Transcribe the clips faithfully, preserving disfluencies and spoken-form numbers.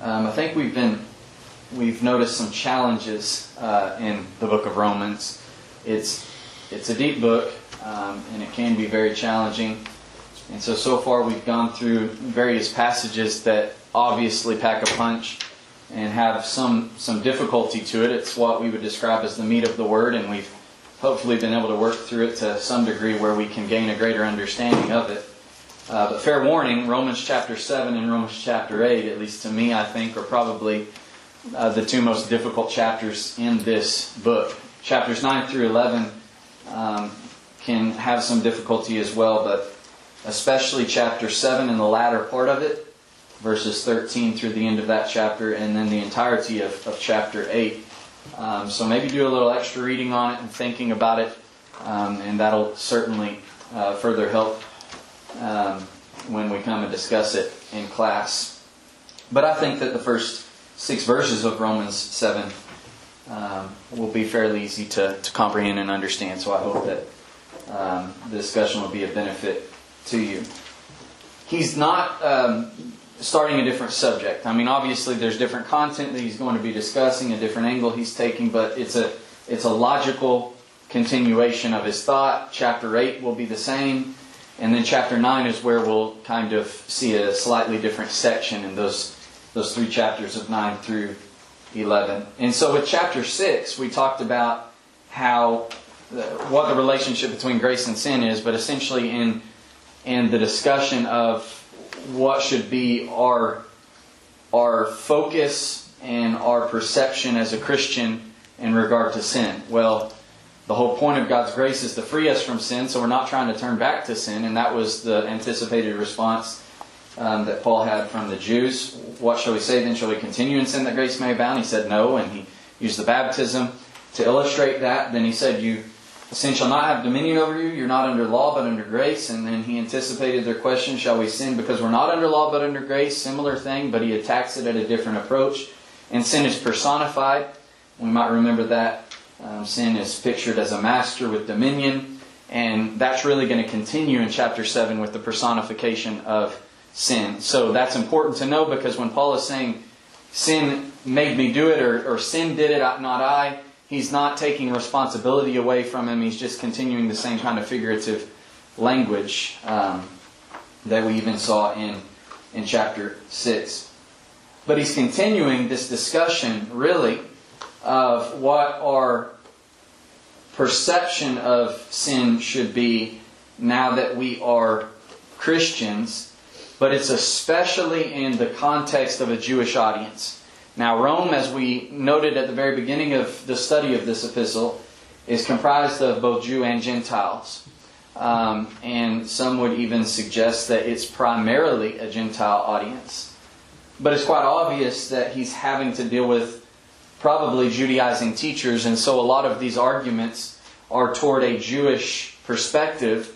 Um, I think we've been we've noticed some challenges uh, in the book of Romans. It's it's a deep book, um, and it can be very challenging. And so so far we've gone through various passages that obviously pack a punch and have some some difficulty to it. It's what we would describe as the meat of the word, and we've hopefully been able to work through it to some degree where we can gain a greater understanding of it. Uh, but fair warning, Romans chapter seven and Romans chapter eight, at least to me, I think, are probably uh, the two most difficult chapters in this book. Chapters nine through eleven um, can have some difficulty as well, but especially chapter seven and the latter part of it, verses thirteen through the end of that chapter, and then the entirety of, of chapter eight. Um, so maybe do a little extra reading on it and thinking about it, um, and that'll certainly uh, further help um, when we come and discuss it in class. But I think that the first six verses of Romans seven um, will be fairly easy to, to comprehend and understand, so I hope that um, the discussion will be of benefit to you. He's not um, starting a different subject. I mean, obviously there's different content that he's going to be discussing, a different angle he's taking, but it's a it's a logical continuation of his thought. Chapter eight will be the same, and then chapter nine is where we'll kind of see a slightly different section in those those three chapters of nine through eleven. And so with chapter six, we talked about how what the relationship between grace and sin is, but essentially in in the discussion of what should be our our focus and our perception as a Christian in regard to sin. Well, the whole point of God's grace is to free us from sin, so we're not trying to turn back to sin, and that was the anticipated response um, that Paul had from the Jews. What shall we say then? Shall we continue in sin that grace may abound? He said no, and he used the baptism to illustrate that. Then he said, you sin shall not have dominion over you. You're not under law, but under grace. And then he anticipated their question, shall we sin because we're not under law, but under grace? Similar thing, but he attacks it at a different approach. And sin is personified. We might remember that. Um, sin is pictured as a master with dominion. And that's really going to continue in chapter seven with the personification of sin. So that's important to know, because when Paul is saying, sin made me do it, or, or sin did it, not I, he's not taking responsibility away from him. He's just continuing the same kind of figurative language um, that we even saw in, in chapter six. But he's continuing this discussion, really, of what our perception of sin should be now that we are Christians. But it's especially in the context of a Jewish audience. Now, Rome, as we noted at the very beginning of the study of this epistle, is comprised of both Jew and Gentiles. Um, and some would even suggest that it's primarily a Gentile audience. But it's quite obvious that he's having to deal with probably Judaizing teachers, and so a lot of these arguments are toward a Jewish perspective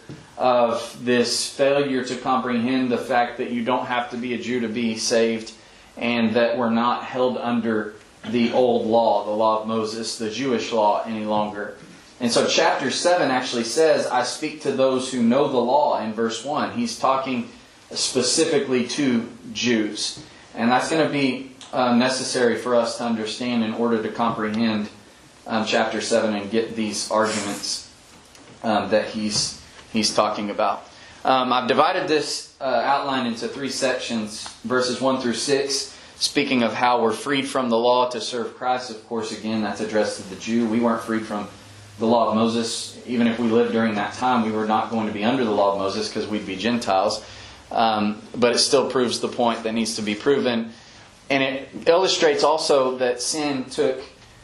of this failure to comprehend the fact that you don't have to be a Jew to be saved, and that we're not held under the old law, the law of Moses, the Jewish law any longer. And so chapter seven actually says, I speak to those who know the law, in verse one. He's talking specifically to Jews. And that's going to be uh, necessary for us to understand in order to comprehend um, chapter seven and get these arguments um, that he's, he's talking about. Um, I've divided this uh, outline into three sections, verses one through six, speaking of how we're freed from the law to serve Christ. Of course, again, that's addressed to the Jew. We weren't freed from the law of Moses. Even if we lived during that time, we were not going to be under the law of Moses because we'd be Gentiles. Um, but it still proves the point that needs to be proven. And it illustrates also that sin took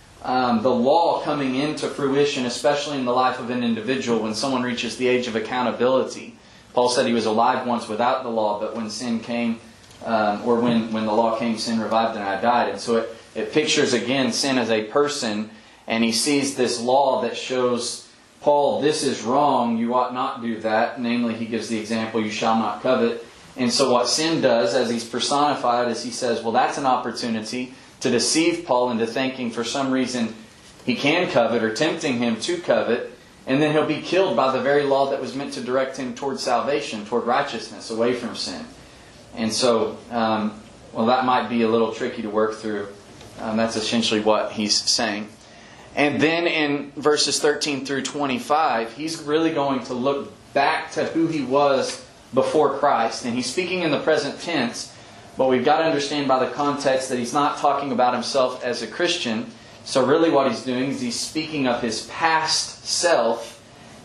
um, the law coming into fruition, especially in the life of an individual, when someone reaches the age of accountability. Paul said he was alive once without the law, but when sin came, um, or when, when the law came, sin revived and I died. And so it, it pictures again sin as a person, and he sees this law that shows Paul, this is wrong, you ought not do that. Namely, he gives the example, you shall not covet. And so what sin does, as he's personified, is he says, well, that's an opportunity to deceive Paul into thinking for some reason he can covet, or tempting him to covet. And then he'll be killed by the very law that was meant to direct him toward salvation, toward righteousness, away from sin. And so um, well, that might be a little tricky to work through. Um, that's essentially what he's saying. And then in verses thirteen through twenty-five, he's really going to look back to who he was before Christ. And he's speaking in the present tense, but we've got to understand by the context that he's not talking about himself as a Christian. So really what he's doing is he's speaking of his past self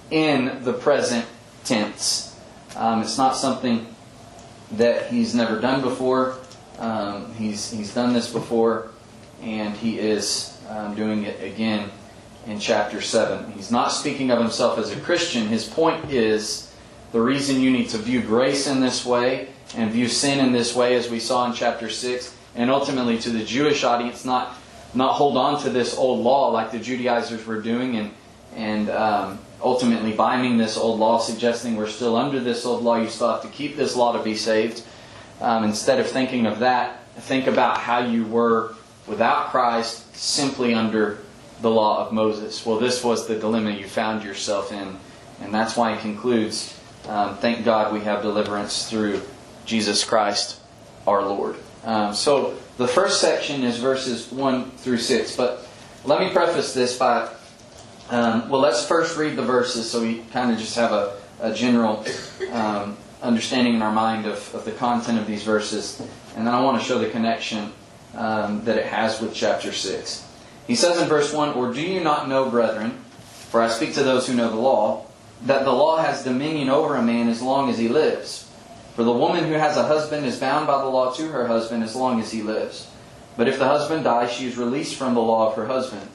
in the present tense. Um, it's not something that he's never done before. Um, he's he's done this before, and he is um, doing it again in chapter seven. He's not speaking of himself as a Christian. His point is the reason you need to view grace in this way and view sin in this way, as we saw in chapter six, and ultimately to the Jewish audience, not not hold on to this old law like the Judaizers were doing, and and um, ultimately binding this old law, suggesting we're still under this old law. You still have to keep this law to be saved. Um, instead of thinking of that, think about how you were without Christ, simply under the law of Moses. Well, this was the dilemma you found yourself in, and that's why he concludes, um, thank God we have deliverance through Jesus Christ our Lord. Um, so the first section is verses one through six, but let me preface this by, um, well, let's first read the verses so we kind of just have a, a general um, understanding in our mind of, of the content of these verses, and then I want to show the connection um, that it has with chapter six. He says in verse one, "Or do you not know, brethren, for I speak to those who know the law, that the law has dominion over a man as long as he lives? For the woman who has a husband is bound by the law to her husband as long as he lives. But if the husband dies, she is released from the law of her husband.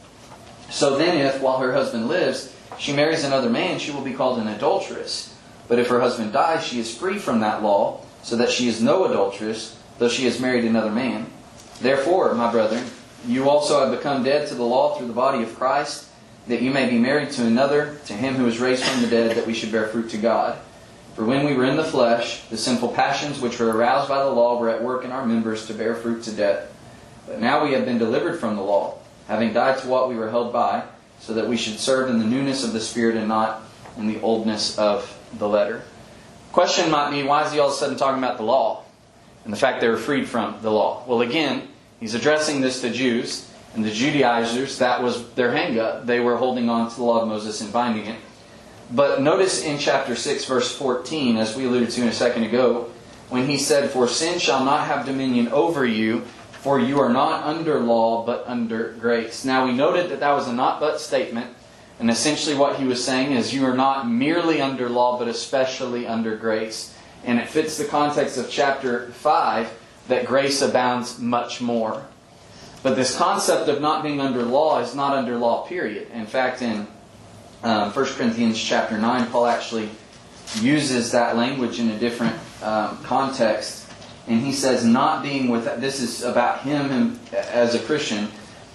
So then if, while her husband lives, she marries another man, she will be called an adulteress. But if her husband dies, she is free from that law, so that she is no adulteress, though she has married another man. Therefore, my brethren, you also have become dead to the law through the body of Christ, that you may be married to another, to him who was raised from the dead, that we should bear fruit to God. For when we were in the flesh, the sinful passions which were aroused by the law were at work in our members to bear fruit to death. But now we have been delivered from the law, having died to what we were held by, so that we should serve in the newness of the Spirit and not in the oldness of the letter." Question might be, why is he all of a sudden talking about the law and the fact they were freed from the law? Well, again, he's addressing this to Jews, and the Judaizers, that was their hang-up. They were holding on to the law of Moses and binding it. But notice in chapter six, verse fourteen, as we alluded to in a second ago, when he said, "For sin shall not have dominion over you, for you are not under law, but under grace." Now, we noted that that was a not-but statement. And essentially what he was saying is you are not merely under law, but especially under grace. And it fits the context of chapter five, that grace abounds much more. But this concept of not being under law is not under law, period. In fact, in um, First Corinthians chapter nine, Paul actually uses that language in a different um, context. And he says, not being with, this is about him as a Christian,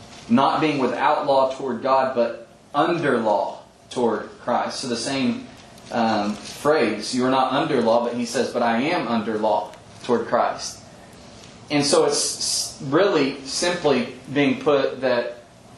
not being without law toward God, but under law toward Christ. So the same um, phrase, you are not under law, but he says, but I am under law toward Christ. And so it's really simply being put that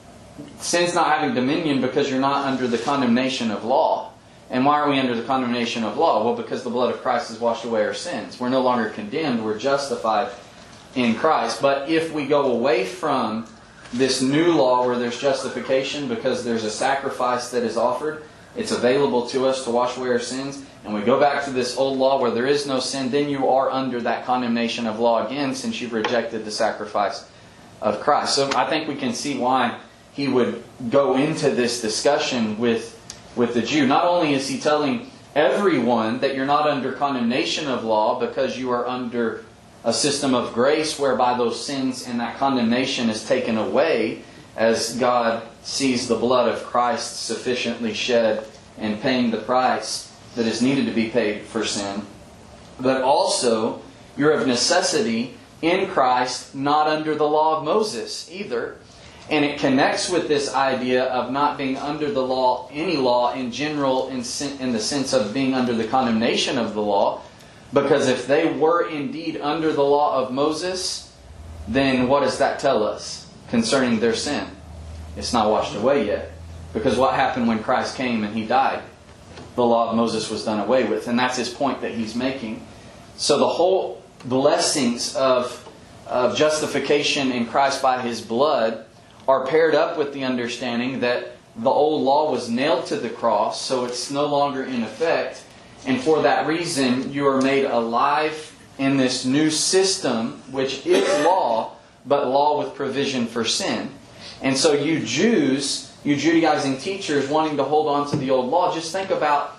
sin's not having dominion because you're not under the condemnation of law. And why are we under the condemnation of law? Well, because the blood of Christ has washed away our sins. We're no longer condemned, we're justified in Christ. But if we go away from this new law where there's justification because there's a sacrifice that is offered, it's available to us to wash away our sins, and we go back to this old law where there is no sin, then you are under that condemnation of law again, since you've rejected the sacrifice of Christ. So I think we can see why he would go into this discussion with, with the Jew. Not only is he telling everyone that you're not under condemnation of law because you are under a system of grace whereby those sins and that condemnation is taken away as God sees the blood of Christ sufficiently shed and paying the price that is needed to be paid for sin. But also, you're of necessity in Christ, not under the law of Moses either. And it connects with this idea of not being under the law, any law in general, in, in the sense of being under the condemnation of the law. Because if they were indeed under the law of Moses, then what does that tell us concerning their sin? It's not washed away yet. Because what happened when Christ came and He died? The law of Moses was done away with. And that's his point that he's making. So the whole blessings of of justification in Christ by His blood are paired up with the understanding that the old law was nailed to the cross, so it's no longer in effect. And for that reason, you are made alive in this new system, which is law, but law with provision for sin. And so you Jews, you Judaizing teachers wanting to hold on to the old law, just think about,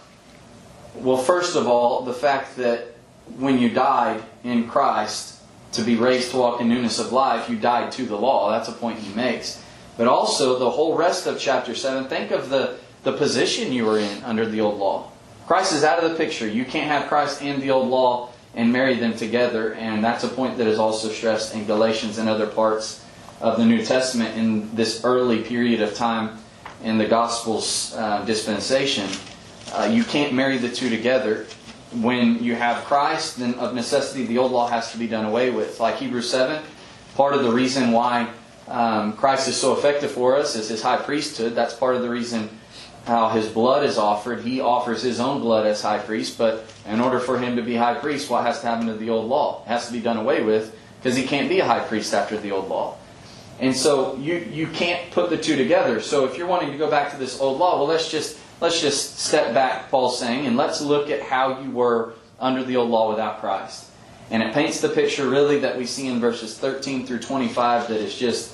well, first of all, the fact that when you died in Christ to be raised to walk in newness of life, you died to the law. That's a point he makes. But also, the whole rest of chapter seven, think of the, the position you were in under the old law. Christ is out of the picture. You can't have Christ and the old law and marry them together. And that's a point that is also stressed in Galatians and other parts of the New Testament in this early period of time in the Gospel's uh, dispensation. Uh, you can't marry the two together. When you have Christ, then of necessity the old law has to be done away with. Like Hebrews seven, part of the reason why um, Christ is so effective for us is His high priesthood. That's part of the reason how His blood is offered. He offers His own blood as high priest, but in order for Him to be high priest, what has to happen to the old law? It has to be done away with, because He can't be a high priest after the old law. And so you, you can't put the two together. So if you're wanting to go back to this old law, well, let's just let's just step back, Paul's saying, and let's look at how you were under the old law without Christ. And it paints the picture really that we see in verses thirteen through twenty-five that is just,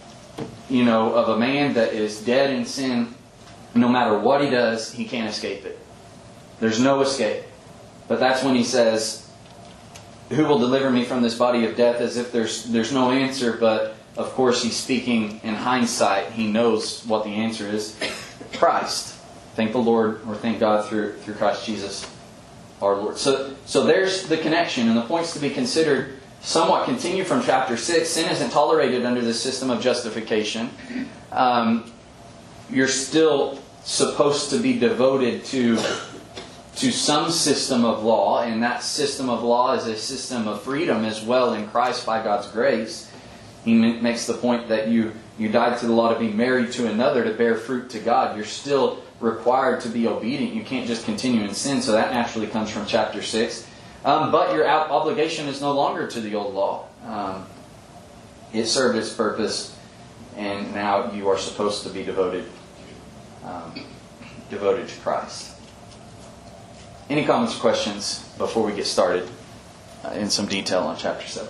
you know, of a man that is dead in sin. No matter what he does, he can't escape it. There's no escape. But that's when he says, who will deliver me from this body of death? As if there's there's no answer, but of course he's speaking in hindsight. He knows what the answer is. Christ. Thank the Lord, or thank God through through Christ Jesus our Lord. So, so there's the connection, and the points to be considered somewhat continue from chapter six. Sin isn't tolerated under this system of justification. Um, you're still supposed to be devoted to, to some system of law, and that system of law is a system of freedom as well in Christ by God's grace. He makes the point that you, you died to the law to be married to another, to bear fruit to God. You're still required to be obedient. You can't just continue in sin, so that naturally comes from chapter six. Um, but your obligation is no longer to the old law. Um, it served its purpose, and now you are supposed to be devoted um, devoted to Christ. Any comments or questions before we get started uh, in some detail on chapter seven?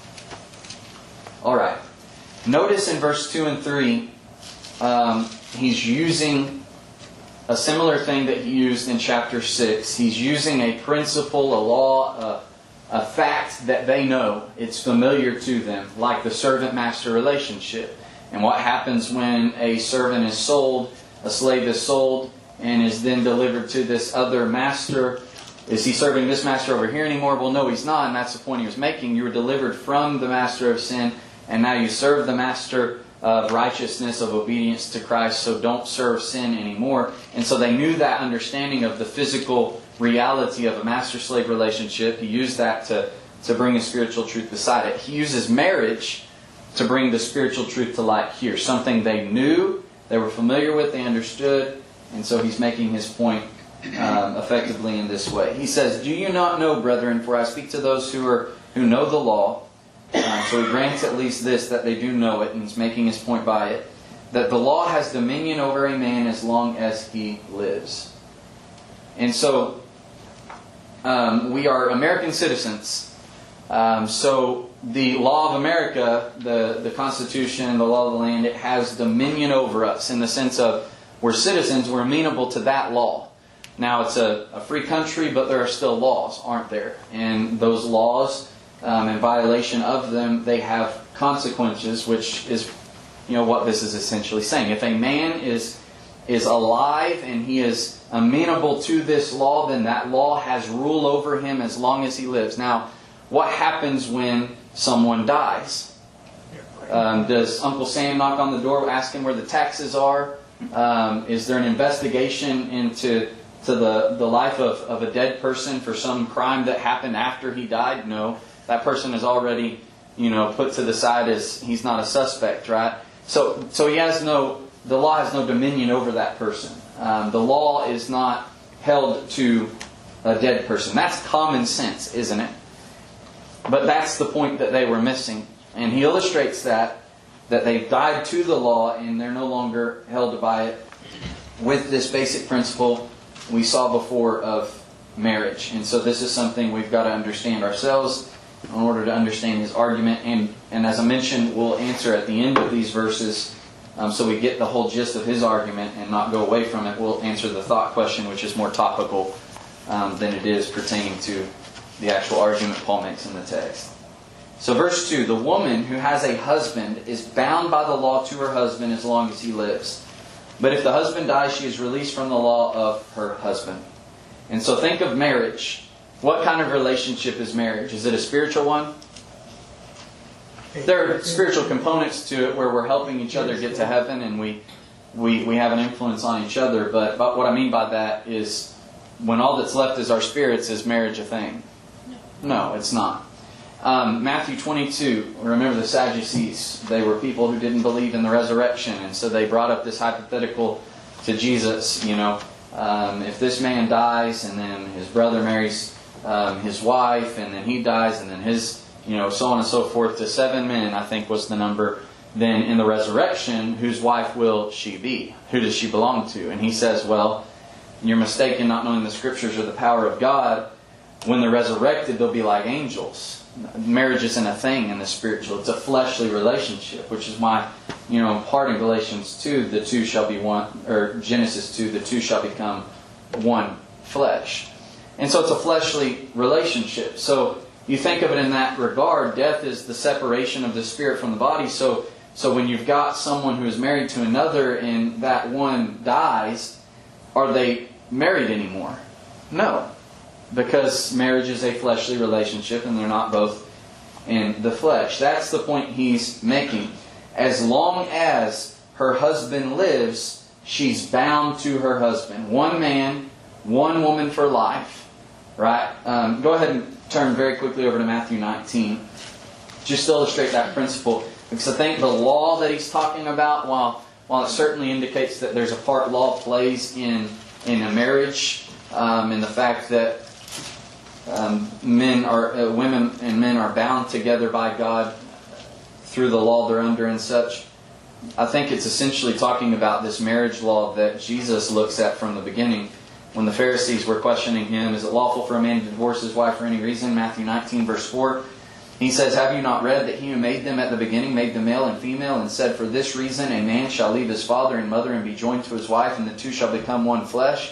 Alright. Notice in verse two and three, um, he's using a similar thing that he used in chapter six. He's using a principle, a law, a, a fact that they know. It's familiar to them, like the servant-master relationship. And what happens when a servant is sold, a slave is sold, and is then delivered to this other master? Is he serving this master over here anymore? Well, no, he's not, and that's the point he was making. You were delivered from the master of sin, and now you serve the master of righteousness, of obedience to Christ, so don't serve sin anymore. And so they knew that understanding of the physical reality of a master-slave relationship. He used that to, to bring a spiritual truth beside it. He uses marriage to bring the spiritual truth to light here. Something they knew, they were familiar with, they understood, and so he's making his point um, effectively in this way. He says, "Do you not know, brethren, for I speak to those who are who know the law." Um, so he grants at least this, that they do know it, and he's making his point by it, that the law has dominion over a man as long as he lives. And so, um, we are American citizens. Um, so, the law of America, the, the Constitution, the law of the land, it has dominion over us in the sense of we're citizens, we're amenable to that law. Now, it's a, a free country, but there are still laws, aren't there? And those laws, Um, in violation of them, they have consequences, which is, you know, what this is essentially saying. If a man is is alive and he is amenable to this law, then that law has rule over him as long as he lives. Now, what happens when someone dies? Um, does Uncle Sam knock on the door, ask him where the taxes are? Um, is there an investigation into to the, the life of, of a dead person for some crime that happened after he died? No. That person is already, you know, put to the side as he's not a suspect, right? So, so he has no, the law has no dominion over that person. Um, the law is not held to a dead person. That's common sense, isn't it? But that's the point that they were missing. And he illustrates that, that they've died to the law and they're no longer held by it, with this basic principle we saw before of marriage. And so this is something we've got to understand ourselves in order to understand his argument. And, and as I mentioned, we'll answer at the end of these verses, um, so we get the whole gist of his argument and not go away from it. We'll answer the thought question, which is more topical um, than it is pertaining to the actual argument Paul makes in the text. So verse two, the woman who has a husband is bound by the law to her husband as long as he lives. But if the husband dies, she is released from the law of her husband. And so think of marriage. What kind of relationship is marriage? Is it a spiritual one? There are spiritual components to it where we're helping each other get to heaven and we we, we have an influence on each other. But, but what I mean by that is when all that's left is our spirits, is marriage a thing? No, it's not. Um, Matthew twenty-two, remember the Sadducees. They were people who didn't believe in the resurrection. And so they brought up this hypothetical to Jesus. You know, um, if this man dies and then his brother marries um, his wife and then he dies and then his, you know, so on and so forth, to seven men, I think was the number. Then in the resurrection, whose wife will she be? Who does she belong to? And he says, well, you're mistaken not knowing the Scriptures or the power of God. When they're resurrected, they'll be like angels. Marriage isn't a thing in the spiritual. It's a fleshly relationship, which is why, you know, in part in Galatians two, the two shall be one, or Genesis two, the two shall become one flesh. And so it's a fleshly relationship. So you think of it in that regard, death is the separation of the spirit from the body. So, so when you've got someone who is married to another and that one dies, are they married anymore? No. Because marriage is a fleshly relationship and they're not both in the flesh. That's the point he's making. As long as her husband lives, she's bound to her husband. One man, one woman for life. Right? Um, go ahead and turn very quickly over to Matthew nineteen. Just to illustrate that principle. Because I think the law that he's talking about, while, while it certainly indicates that there's a part law plays in, in a marriage, um, in the fact that Um, men are, uh, women and men are bound together by God through the law they're under and such. I think it's essentially talking about this marriage law that Jesus looks at from the beginning. When the Pharisees were questioning him, is it lawful for a man to divorce his wife for any reason? Matthew nineteen verse four. He says, have you not read that he who made them at the beginning made them male and female, and said, for this reason a man shall leave his father and mother and be joined to his wife, and the two shall become one flesh?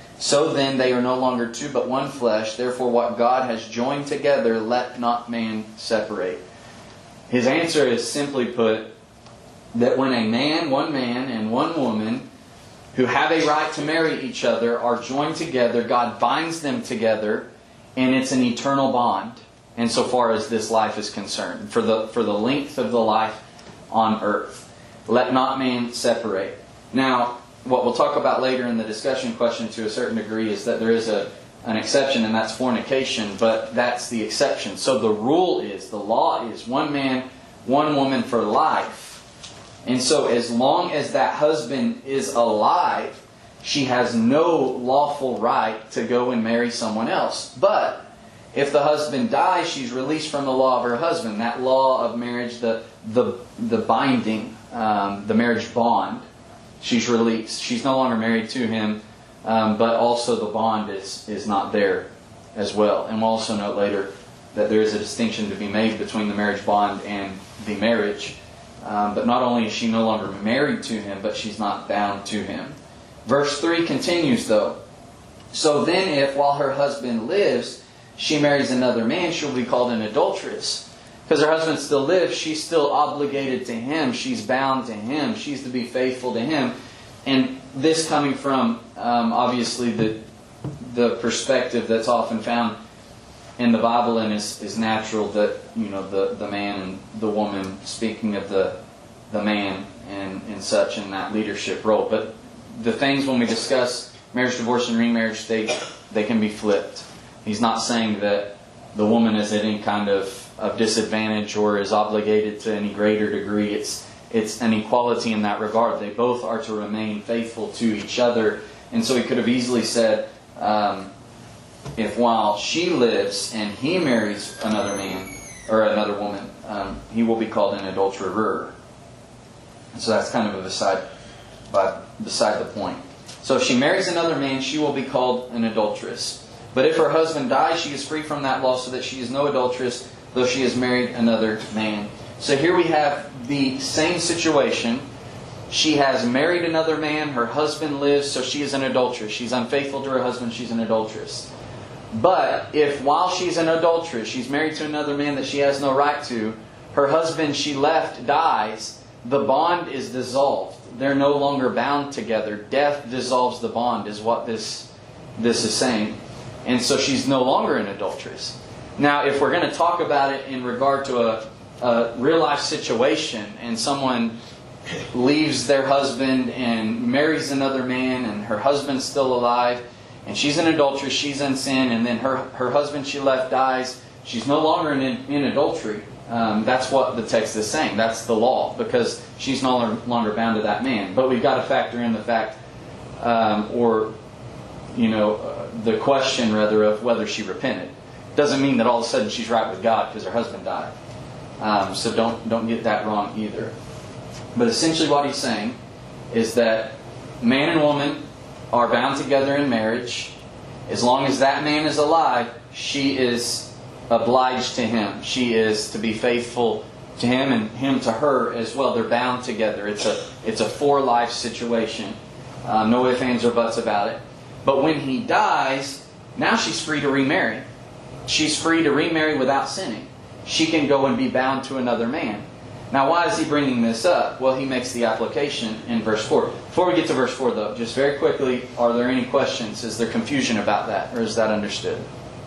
So then they are no longer two but one flesh. Therefore what God has joined together, let not man separate. His answer is simply put that when a man, one man, and one woman who have a right to marry each other are joined together, God binds them together, and it's an eternal bond insofar as this life is concerned, for the, for the length of the life on earth. Let not man separate. Now, what we'll talk about later in the discussion question to a certain degree is that there is a an exception, and that's fornication, but that's the exception. So the rule is, the law is one man, one woman for life. And so as long as that husband is alive, she has no lawful right to go and marry someone else. But if the husband dies, she's released from the law of her husband. That law of marriage, the the, the binding, um, the marriage bond, she's released. She's no longer married to him, um, but also the bond is, is not there as well. And we'll also note later that there is a distinction to be made between the marriage bond and the marriage. Um, but not only is she no longer married to him, but she's not bound to him. Verse three continues though. So then if while her husband lives, she marries another man, she'll be called an adulteress. Because her husband still lives, she's still obligated to him. She's bound to him. She's to be faithful to him. And this coming from, um, obviously, the the perspective that's often found in the Bible and is, is natural, that, you know, the, the man and the woman, speaking of the the man and, and such in that leadership role. But the things when we discuss marriage, divorce, and remarriage, they, they can be flipped. He's not saying that the woman is at any kind of of disadvantage or is obligated to any greater degree. It's it's an equality in that regard. They both are to remain faithful to each other. And so he could have easily said, um, if while she lives and he marries another man, or another woman, um, he will be called an adulterer. And so that's kind of a beside, by, beside the point. So if she marries another man, she will be called an adulteress. But if her husband dies, she is free from that law, so that she is no adulteress, though she has married another man. So here we have the same situation. She has married another man, her husband lives, so she is an adulteress. She's unfaithful to her husband, she's an adulteress. But if while she's an adulteress, she's married to another man that she has no right to, her husband she left dies, the bond is dissolved. They're no longer bound together. Death dissolves the bond is what this, this is saying. And so she's no longer an adulteress. Now, if we're going to talk about it in regard to a, a real life situation, and someone leaves their husband and marries another man, and her husband's still alive, and she's an adulteress, she's in sin, and then her, her husband she left dies, she's no longer in, in adultery. Um, that's what the text is saying. That's the law, because she's no longer bound to that man. But we've got to factor in the fact, um, or, you know, uh, the question, rather, of whether she repented. Doesn't mean that all of a sudden she's right with God because her husband died. Um, so don't don't get that wrong either. But essentially what he's saying is that man and woman are bound together in marriage. As long as that man is alive, she is obliged to him. She is to be faithful to him, and him to her as well. They're bound together. It's a it's a for life situation. Uh, no ifs, ands, or buts about it. But when he dies, now she's free to remarry. She's free to remarry without sinning. She can go and be bound to another man. Now, why is he bringing this up? Well, he makes the application in verse four. Before we get to verse four, though, just very quickly, are there any questions? Is there confusion about that, or is that understood?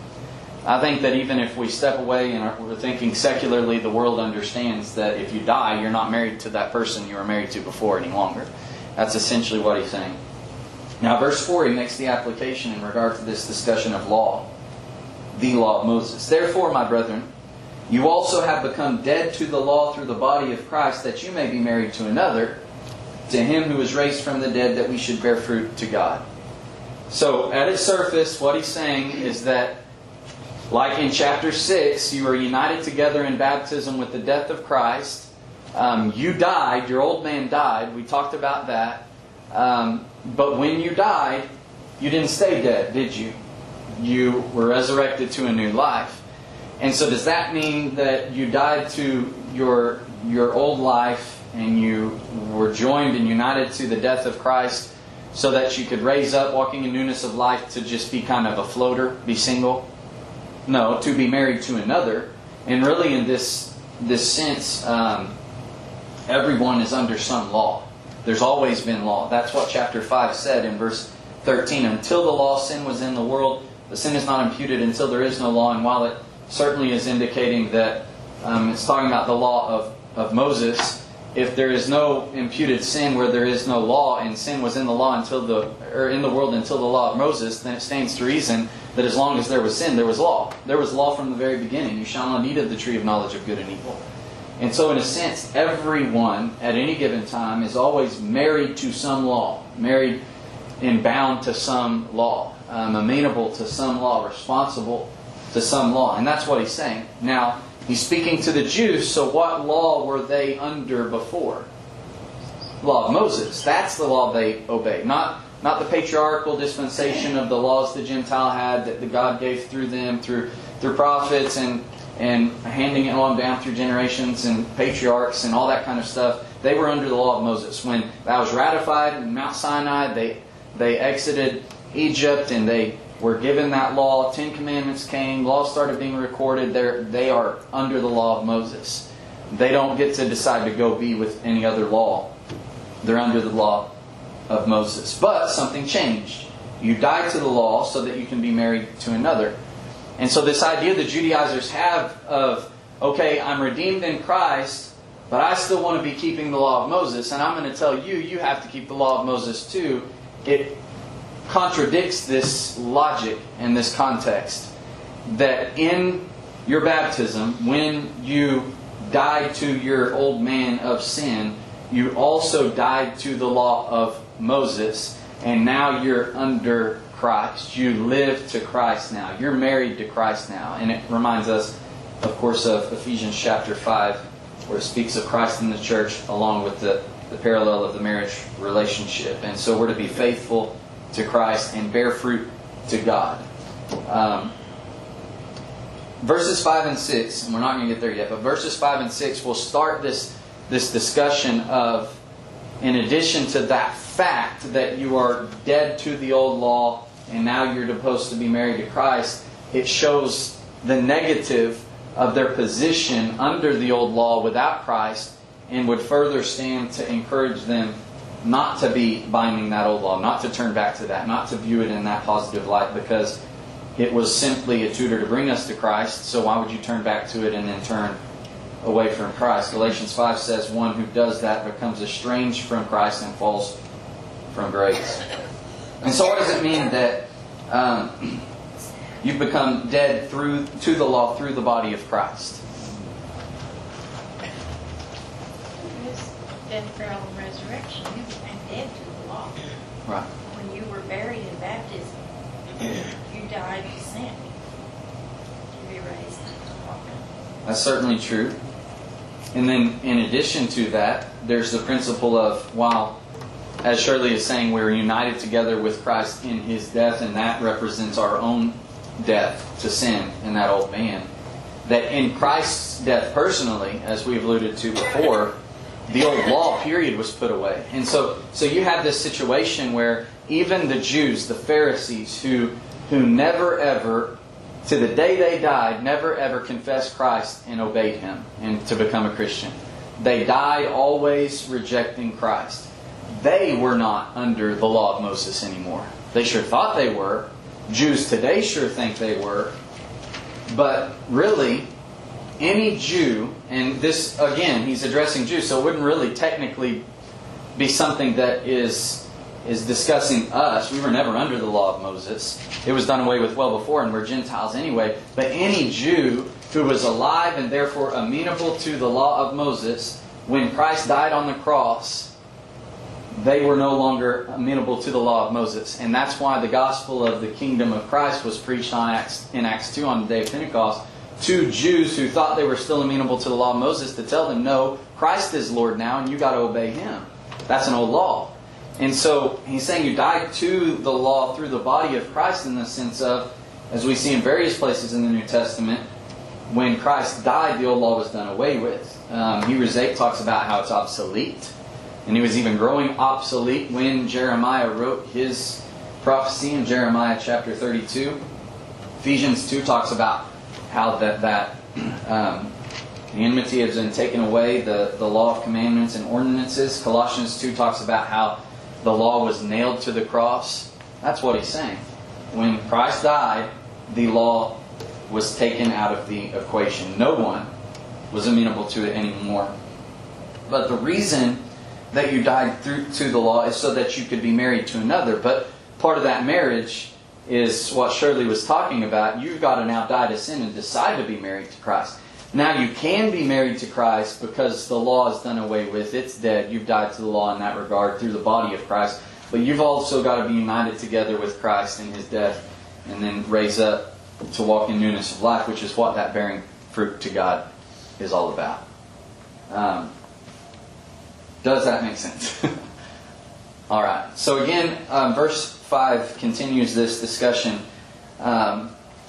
I think that even if we step away and we're thinking secularly, the world understands that if you die, you're not married to that person you were married to before any longer. That's essentially what he's saying. Now, verse four, he makes the application in regard to this discussion of law. The law of Moses. Therefore, my brethren, you also have become dead to the law through the body of Christ, that you may be married to another, to him who was raised from the dead, that we should bear fruit to God. So, at its surface, what he's saying is that, like in chapter six, you are united together in baptism with the death of Christ. Um, you died, your old man died. We talked about that. Um, but when you died, you didn't stay dead, did you? You were resurrected to a new life. And so does that mean that you died to your your old life and you were joined and united to the death of Christ so that you could raise up walking in newness of life to just be kind of a floater, be single? No, to be married to another. And really in this, this sense, um, everyone is under some law. There's always been law. That's what chapter five said in verse thirteen. Until the law, sin was in the world. The sin is not imputed until there is no law. And while it certainly is indicating that um, it's talking about the law of, of Moses, if there is no imputed sin where there is no law, and sin was in the law until the or in the world until the law of Moses, then it stands to reason that as long as there was sin, there was law. There was law from the very beginning. You shall not eat of the tree of knowledge of good and evil. And so in a sense, everyone at any given time is always married to some law, married and bound to some law, um, amenable to some law, responsible to some law. And that's what he's saying. Now, he's speaking to the Jews, so what law were they under before? Law of Moses. That's the law they obeyed. Not, not the patriarchal dispensation of the laws the Gentile had that the God gave through them, through through prophets and, and handing it on down through generations and patriarchs and all that kind of stuff. They were under the law of Moses. When that was ratified in Mount Sinai, they, they exited Egypt and they were given that law. Ten Commandments came. Laws started being recorded. They're, they are under the law of Moses. They don't get to decide to go be with any other law. They're under the law of Moses. But something changed. You died to the law so that you can be married to another. And so this idea the Judaizers have of, okay, I'm redeemed in Christ, but I still want to be keeping the law of Moses, and I'm going to tell you, you have to keep the law of Moses too. It contradicts this logic and this context that in your baptism, when you died to your old man of sin, you also died to the law of Moses, and now you're under Christ. You live to Christ now. You're married to Christ now. And it reminds us of course, of Ephesians chapter five, where it speaks of Christ in the church along with the, the parallel of the marriage relationship. And so we're to be faithful to Christ and bear fruit to God. Um, verses five and six, and we're not going to get there yet, but verses five and six will start this, this discussion of, in addition to that fact that you are dead to the old law and now you're supposed to be married to Christ, it shows the negative of their position under the old law without Christ, and would further stand to encourage them not to be binding that old law, not to turn back to that, not to view it in that positive light, because it was simply a tutor to bring us to Christ. So why would you turn back to it and then turn away from Christ? Galatians five says one who does that becomes estranged from Christ and falls from grace. And so what does it mean that um, you've become dead through to the law through the body of Christ? Death, burial, and resurrection. You became dead to the law. Right. When you were buried in baptism, you died to sin. To be raised to walk. That's certainly true. And then in addition to that, there's the principle of, while, as Shirley is saying, we're united together with Christ in His death, and that represents our own death to sin in that old man, that in Christ's death personally, as we've alluded to before, the old law, period, was put away. And so so you have this situation where even the Jews, the Pharisees, who who never ever, to the day they died, never ever confessed Christ and obeyed Him and to become a Christian. They died always rejecting Christ. They were not under the law of Moses anymore. They sure thought they were. Jews today sure think they were. But really, any Jew, and this, again, he's addressing Jews, so it wouldn't really technically be something that is is discussing us. We were never under the law of Moses. It was done away with well before, and we're Gentiles anyway. But any Jew who was alive and therefore amenable to the law of Moses, when Christ died on the cross, they were no longer amenable to the law of Moses. And that's why the gospel of the kingdom of Christ was preached on Acts, in Acts two on the day of Pentecost, to Jews who thought they were still amenable to the law of Moses, to tell them, no, Christ is Lord now and you got to obey Him. That's an old law. And so he's saying you died to the law through the body of Christ, in the sense of, as we see in various places in the New Testament, when Christ died, the old law was done away with. Um, Hebrews eight talks about how it's obsolete. And it was even growing obsolete when Jeremiah wrote his prophecy in Jeremiah chapter thirty-two. Ephesians two talks about how that, that um, the enmity has been taken away, the, the law of commandments and ordinances. Colossians two talks about how the law was nailed to the cross. That's what he's saying. When Christ died, the law was taken out of the equation. No one was amenable to it anymore. But the reason that you died through to the law is so that you could be married to another. But part of that marriage is what Shirley was talking about. You've got to now die to sin and decide to be married to Christ. Now you can be married to Christ because the law is done away with. It's dead. You've died to the law in that regard through the body of Christ. But you've also got to be united together with Christ in His death and then raise up to walk in newness of life, which is what that bearing fruit to God is all about. Um, does that make sense? All right. So again, um, verse five continues this discussion. Um,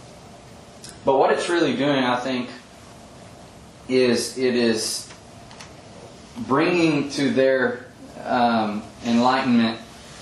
but what it's really doing, I think, is it is bringing to their um, enlightenment,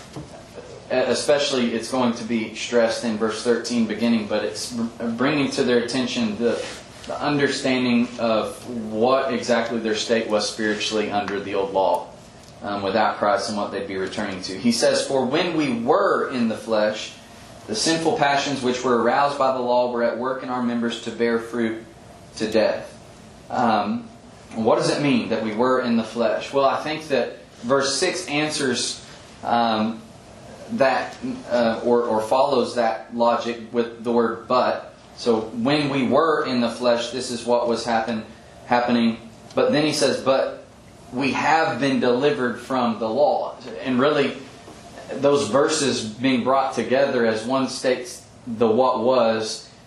especially it's going to be stressed in verse thirteen beginning, but it's bringing to their attention the, the understanding of what exactly their state was spiritually under the old law. Um, without Christ, and what they'd be returning to. He says, for when we were in the flesh, the sinful passions which were aroused by the law were at work in our members to bear fruit to death. Um, what does it mean that we were in the flesh? Well, I think that verse six answers um, that, uh, or, or follows that logic with the word but. So when we were in the flesh, this is what was happen, happening. But then he says, but we have been delivered from the law. And really, those verses being brought together as one states the what was,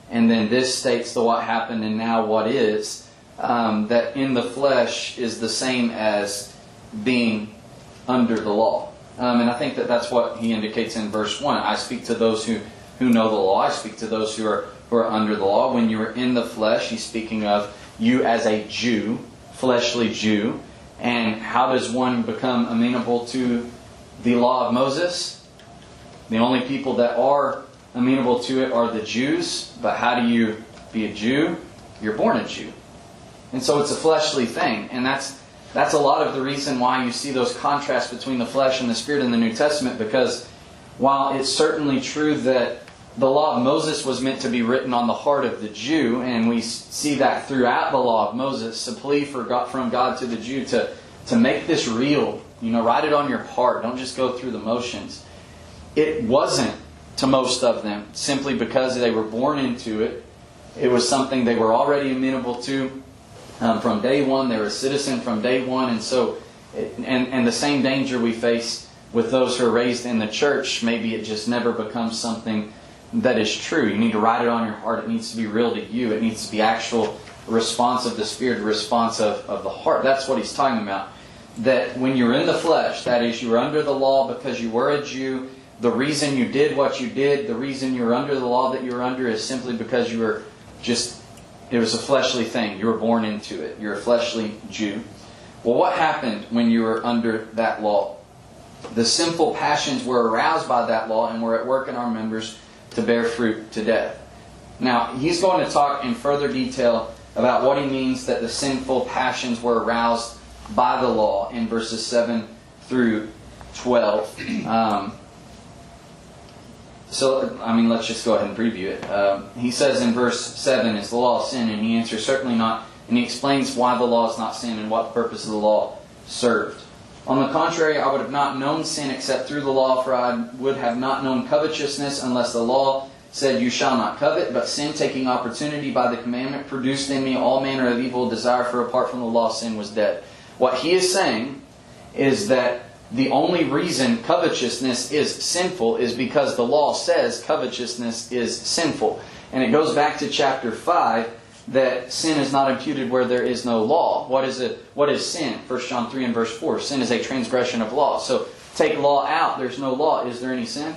and then this states the what happened and now what is, um, that in the flesh is the same as being under the law. Um, and I think that that's what he indicates in verse one. I speak to those who, who know the law. I speak to those who are, who are under the law. When you are in the flesh, he's speaking of you as a Jew, fleshly Jew. And how does one become amenable to the law of Moses? The only people that are amenable to it are the Jews. But how do you be a Jew? You're born a Jew. And so it's a fleshly thing. And that's that's a lot of the reason why you see those contrasts between the flesh and the spirit in the New Testament. Because while it's certainly true that the law of Moses was meant to be written on the heart of the Jew, and we see that throughout the law of Moses, a plea for God, from God to the Jew to, to make this real. You know, write it on your heart. Don't just go through the motions. It wasn't to most of them simply because they were born into it. It was something they were already amenable to um, from day one. They were a citizen from day one. And so, it, and, and the same danger we face with those who are raised in the church, maybe it just never becomes something that is true. You need to write it on your heart. It needs to be real to you. It needs to be actual response of the Spirit, response of, of the heart. That's what he's talking about. That when you're in the flesh, that is, you were under the law because you were a Jew. The reason you did what you did, the reason you were under the law that you were under is simply because you were just, it was a fleshly thing. You were born into it. You're a fleshly Jew. Well, what happened when you were under that law? The sinful passions were aroused by that law and were at work in our members to bear fruit to death. Now, he's going to talk in further detail about what he means that the sinful passions were aroused by the law in verses seven through twelve. Um, so, I mean, let's just go ahead and preview it. Um, he says in verse seven, is the law sin? And he answers, certainly not. And he explains why the law is not sin and what the purpose of the law served. On the contrary, I would have not known sin except through the law, for I would have not known covetousness unless the law said, you shall not covet. But sin, taking opportunity by the commandment, produced in me all manner of evil desire, for apart from the law, sin was dead. What he is saying is that the only reason covetousness is sinful is because the law says covetousness is sinful. And it goes back to chapter five, that sin is not imputed where there is no law. What is it? What is sin? First John three and verse four. Sin is a transgression of law. So take law out, there's no law. Is there any sin?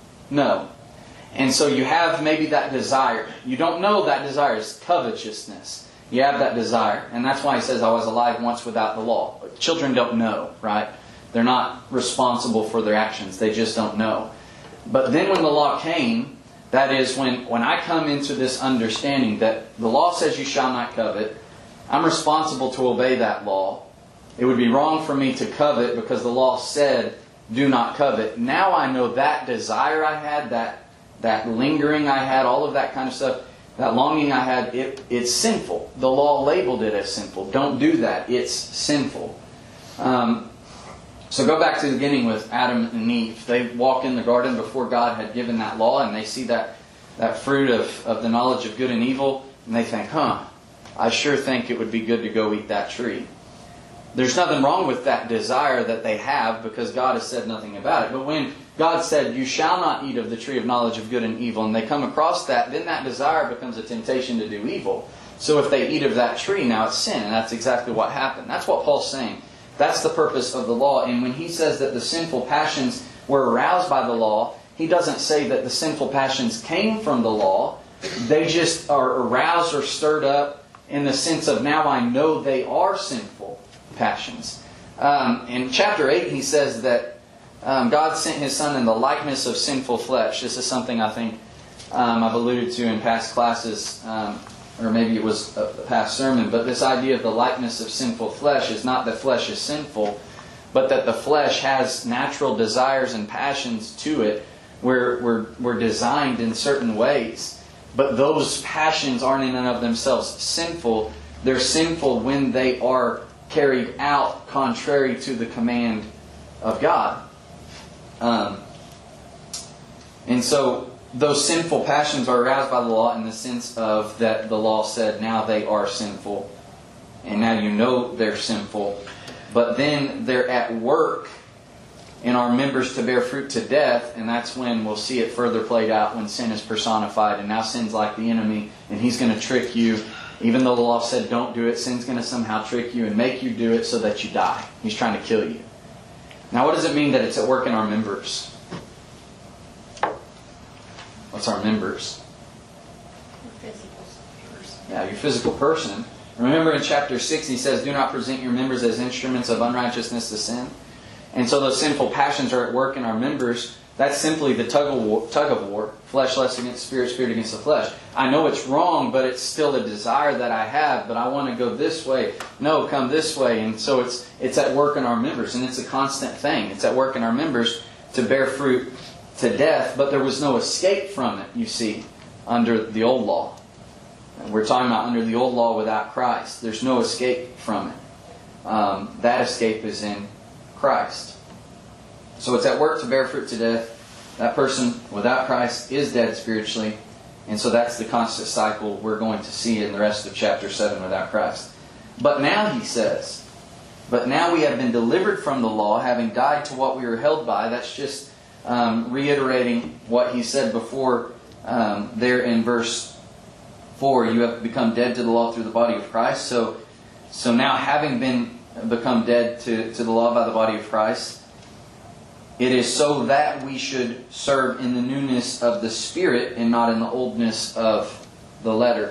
No. And so you have maybe that desire. You don't know that desire is covetousness. You have that desire. And that's why he says, I was alive once without the law. Children don't know, right? They're not responsible for their actions. They just don't know. But then when the law came, that is, when, when I come into this understanding that the law says you shall not covet, I'm responsible to obey that law. It would be wrong for me to covet because the law said do not covet. Now I know that desire I had, that, that lingering I had, all of that kind of stuff, that longing I had, it, it's sinful. The law labeled it as sinful. Don't do that. It's sinful. Um, So go back to the beginning with Adam and Eve. They walk in the garden before God had given that law, and they see that, that fruit of, of the knowledge of good and evil, and they think, huh, I sure think it would be good to go eat that tree. There's nothing wrong with that desire that they have because God has said nothing about it. But when God said, you shall not eat of the tree of knowledge of good and evil, and they come across that, then that desire becomes a temptation to do evil. So if they eat of that tree, now it's sin, and that's exactly what happened. That's what Paul's saying. That's the purpose of the law. And when he says that the sinful passions were aroused by the law, he doesn't say that the sinful passions came from the law. They just are aroused or stirred up in the sense of now I know they are sinful passions. Um, in chapter eight, he says that um, God sent His Son in the likeness of sinful flesh. This is something I think um, I've alluded to in past classes, um, or maybe it was a past sermon, but this idea of the likeness of sinful flesh is not that flesh is sinful, but that the flesh has natural desires and passions to it. We're, we're, we're designed in certain ways, but those passions aren't in and of themselves sinful. They're sinful when they are carried out contrary to the command of God. Um, and so those sinful passions are aroused by the law in the sense of that the law said now they are sinful. And now you know they're sinful. But then they're at work in our members to bear fruit to death, and that's when we'll see it further played out when sin is personified, and now sin's like the enemy, and he's going to trick you. Even though the law said don't do it, sin's going to somehow trick you and make you do it so that you die. He's trying to kill you. Now, what does it mean that it's at work in our members? What's our members? Your physical person. Yeah, your physical person. Remember in chapter six, he says, do not present your members as instruments of unrighteousness to sin. And so those sinful passions are at work in our members. That's simply the tug of war, tug of war, flesh lust against spirit, spirit against the flesh. I know it's wrong, but it's still a desire that I have, but I want to go this way. No, come this way. And so it's it's at work in our members, and it's a constant thing. It's at work in our members to bear fruit to death, but there was no escape from it, you see, under the old law. And we're talking about under the old law without Christ. There's no escape from it. Um, that escape is in Christ. So it's at work to bear fruit to death. That person without Christ is dead spiritually. And so that's the constant cycle we're going to see in the rest of chapter seven without Christ. But now he says, but now we have been delivered from the law, having died to what we were held by. That's just um, reiterating what he said before um, there in verse four. You have become dead to the law through the body of Christ. So, so now having been become dead to, to the law by the body of Christ, it is so that we should serve in the newness of the Spirit and not in the oldness of the letter.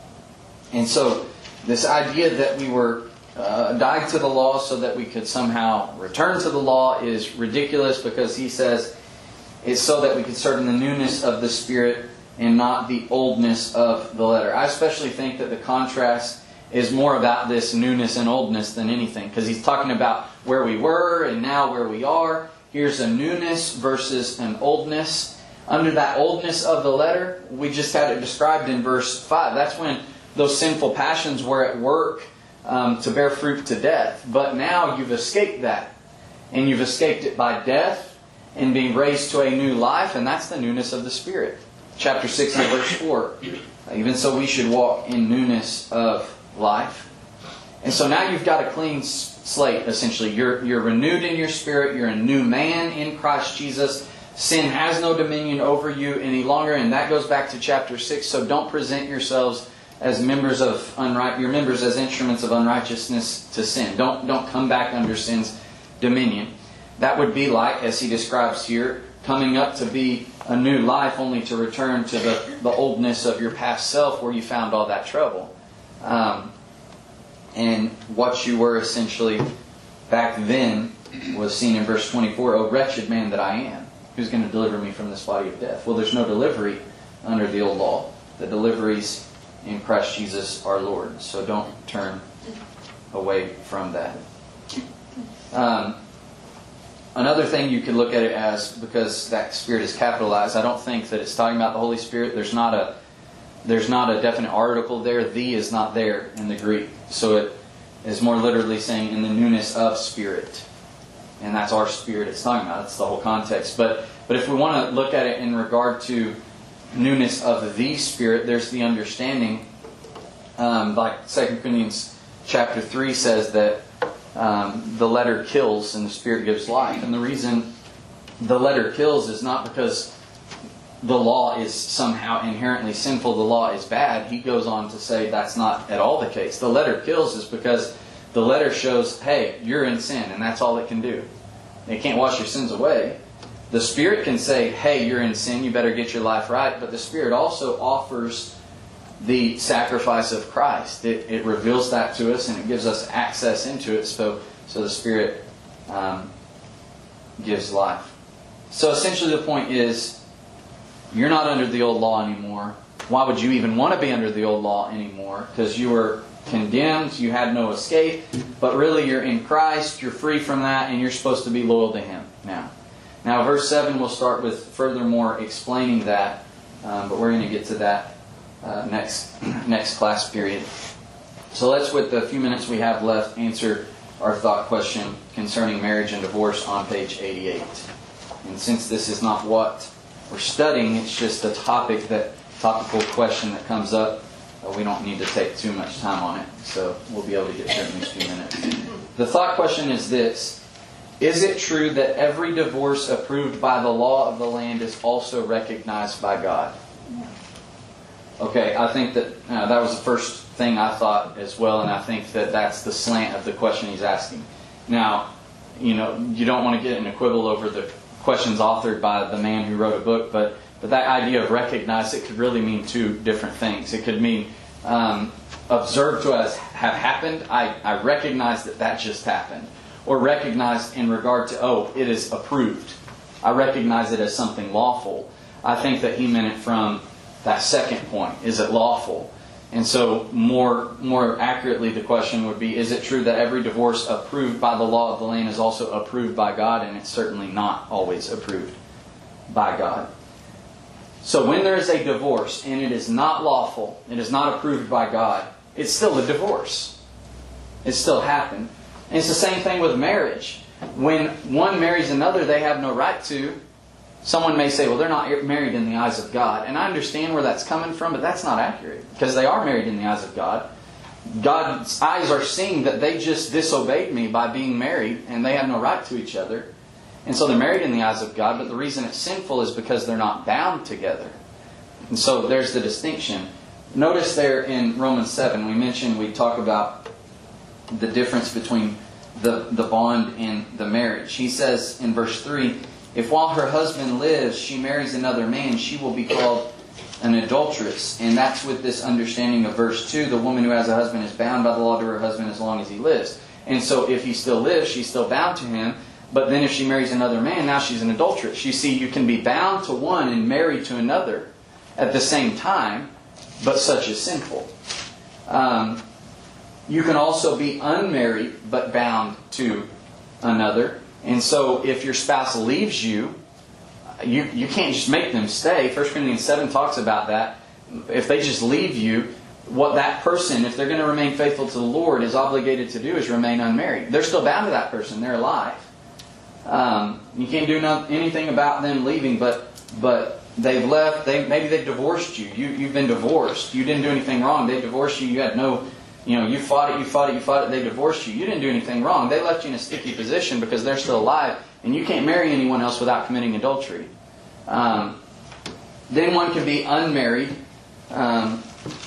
And so this idea that we were uh, died to the law so that we could somehow return to the law is ridiculous, because he says it's so that we could serve in the newness of the Spirit and not the oldness of the letter. I especially think that the contrast is more about this newness and oldness than anything, because he's talking about where we were and now where we are. Here's a newness versus an oldness. Under that oldness of the letter, we just had it described in verse five. That's when those sinful passions were at work um, to bear fruit to death. But now you've escaped that. And you've escaped it by death and being raised to a new life. And that's the newness of the Spirit. Chapter six and verse four. Even so we should walk in newness of life. And so now you've got a clean slate, essentially. You're, you're renewed in your spirit. You're a new man in Christ Jesus. Sin has no dominion over you any longer. And that goes back to chapter six. So don't present yourselves as members of unright, your members as instruments of unrighteousness to sin. Don't, don't come back under sin's dominion. That would be like, as he describes here, coming up to be a new life only to return to the, the oldness of your past self where you found all that trouble. Um, and what you were essentially back then was seen in verse twenty-four. O wretched man that I am, who's going to deliver me from this body of death? Well, there's no delivery under the old law. The deliveries in Christ Jesus our Lord. So don't turn away from that. Um, another thing you could look at it as, because that Spirit is capitalized, I don't think that it's talking about the Holy Spirit. There's not a There's not a definite article there. The is not there in the Greek. So it is more literally saying in the newness of Spirit. And that's our spirit it's talking about. That's the whole context. But but if we want to look at it in regard to newness of the Spirit, there's the understanding. Um, like Second Corinthians chapter three says that um, the letter kills and the Spirit gives life. And the reason the letter kills is not because the law is somehow inherently sinful, the law is bad. He goes on to say that's not at all the case. The letter kills is because the letter shows, hey, you're in sin, and that's all it can do. It can't wash your sins away. The Spirit can say, hey, you're in sin, you better get your life right. But the Spirit also offers the sacrifice of Christ. It, it reveals that to us, and it gives us access into it. So, so the Spirit um, gives life. So essentially the point is, you're not under the old law anymore. Why would you even want to be under the old law anymore? Because you were condemned, you had no escape. But really you're in Christ, you're free from that, and you're supposed to be loyal to Him now. Now verse seven will start with furthermore explaining that. Um, but we're going to get to that uh, next, next class period. So let's, with the few minutes we have left, answer our thought question concerning marriage and divorce on page eighty-eight. And since this is not what we're studying, it's just a topic that topical question that comes up. Uh, we don't need to take too much time on it, so we'll be able to get through it in these few minutes. The thought question is this: Is it true that every divorce approved by the law of the land is also recognized by God? No. Okay, I think that uh, that was the first thing I thought as well, and I think that that's the slant of the question he's asking. Now, you know, you don't want to get in a quibble over the questions authored by the man who wrote a book, but, but that idea of recognize, it could really mean two different things. It could mean um, observed to as have happened. I, I recognize that that just happened. Or recognized in regard to, oh, it is approved. I recognize it as something lawful. I think that he meant it from that second point. Is it lawful? And so more more accurately the question would be, is it true that every divorce approved by the law of the land is also approved by God? And it's certainly not always approved by God. So when there is a divorce and it is not lawful, it is not approved by God, it's still a divorce. It still happened. And it's the same thing with marriage. When one marries another they have no right to, someone may say, well, they're not married in the eyes of God. And I understand where that's coming from, but that's not accurate. Because they are married in the eyes of God. God's eyes are seeing that they just disobeyed me by being married, and they have no right to each other. And so they're married in the eyes of God, but the reason it's sinful is because they're not bound together. And so there's the distinction. Notice there in Romans seven, we mentioned, we talk about the difference between the, the bond and the marriage. He says in verse three, if while her husband lives, she marries another man, she will be called an adulteress. And that's with this understanding of verse two. The woman who has a husband is bound by the law to her husband as long as he lives. And so if he still lives, she's still bound to him. But then if she marries another man, now she's an adulteress. You see, you can be bound to one and married to another at the same time, but such is sinful. Um, you can also be unmarried, but bound to another. And so if your spouse leaves you, you, you can't just make them stay. First Corinthians seven talks about that. If they just leave you, what that person, if they're going to remain faithful to the Lord, is obligated to do is remain unmarried. They're still bound to that person. They're alive. Um, you can't do no, anything about them leaving, but but they've left. They maybe they've divorced you. You you've been divorced. You didn't do anything wrong. They divorced you. You had no, you know, you fought it. You fought it. You fought it. They divorced you. You didn't do anything wrong. They left you in a sticky position because they're still alive, and you can't marry anyone else without committing adultery. Um, then one can be unmarried, um,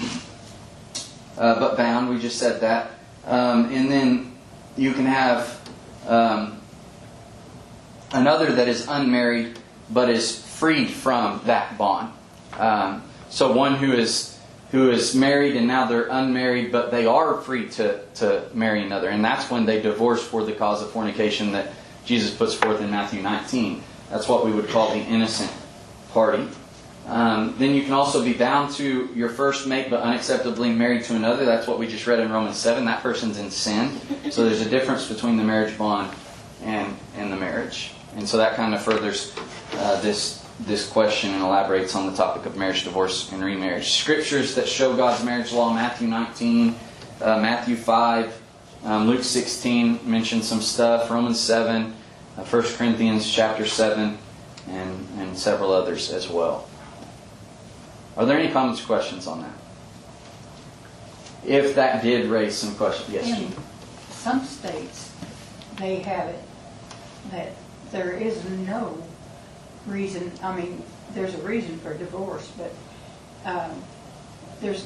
uh, but bound. We just said that, um, and then you can have. Um, Another that is unmarried but is freed from that bond. Um, so one who is who is married and now they're unmarried, but they are free to, to marry another. And that's when they divorce for the cause of fornication that Jesus puts forth in Matthew nineteen. That's what we would call the innocent party. Um, then you can also be bound to your first mate but unacceptably married to another. That's what we just read in Romans seven. That person's in sin. So there's a difference between the marriage bond and, and the marriage. And so that kind of furthers uh, this this question and elaborates on the topic of marriage, divorce, and remarriage. Scriptures that show God's marriage law: Matthew nineteen, uh, Matthew five, um, Luke sixteen mentions some stuff, Romans seven, uh, First Corinthians chapter seven, and, and several others as well. Are there any comments or questions on that? If that did raise some questions. Yes, In Jean. some states, they have it that there is no reason, I mean, there's a reason for divorce, but um, there's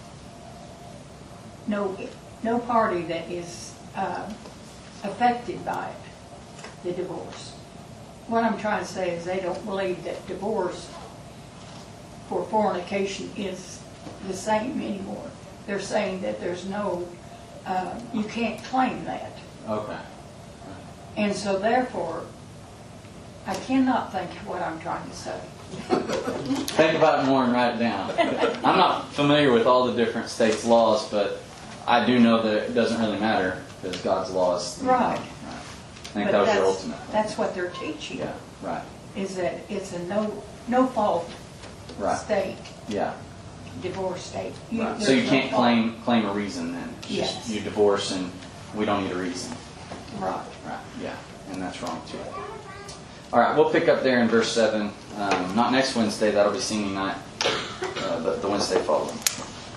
no no party that is uh, affected by it, the divorce. What I'm trying to say is they don't believe that divorce for fornication is the same anymore. They're saying that there's no, uh, you can't claim that. Okay. And so therefore, I cannot think of what I'm trying to say. Think about it more and write it down. I'm not familiar with all the different states' laws, but I do know that it doesn't really matter because God's law is... Right. right. I think But that was your that's- ultimate point. That's what they're teaching. Yeah, right. Is that it's a no no fault Right. state, Yeah. divorce state. You- Right. So you there's no can't fault. claim claim a reason then. It's Yes. just you divorce and we don't need a reason. Right. Right. Yeah. And that's wrong too. All right. We'll pick up there in verse seven. Um, not next Wednesday. That'll be singing night. Uh, but the Wednesday following.